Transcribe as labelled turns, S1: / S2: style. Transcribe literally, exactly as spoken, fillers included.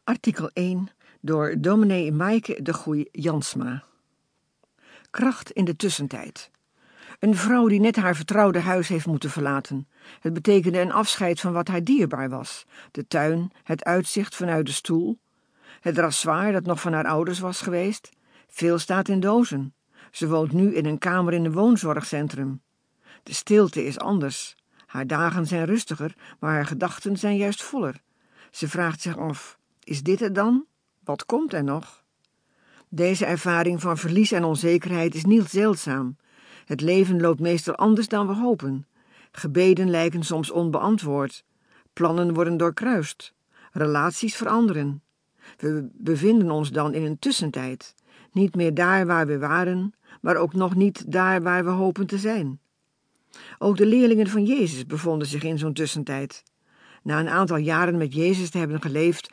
S1: Artikel één door dominee Maaike de Goeij Jansma. Kracht in de tussentijd. Een vrouw die net haar vertrouwde huis heeft moeten verlaten. Het betekende een afscheid van wat haar dierbaar was. De tuin, het uitzicht vanuit de stoel. Het rassoir dat nog van haar ouders was geweest. Veel staat in dozen. Ze woont nu in een kamer in een woonzorgcentrum. De stilte is anders. Haar dagen zijn rustiger, maar haar gedachten zijn juist voller. Ze vraagt zich af, is dit het dan? Wat komt er nog? Deze ervaring van verlies en onzekerheid is niet zeldzaam. Het leven loopt meestal anders dan we hopen. Gebeden lijken soms onbeantwoord. Plannen worden doorkruist. Relaties veranderen. We bevinden ons dan in een tussentijd. Niet meer daar waar we waren, maar ook nog niet daar waar we hopen te zijn. Ook de leerlingen van Jezus bevonden zich in zo'n tussentijd. Na een aantal jaren met Jezus te hebben geleefd,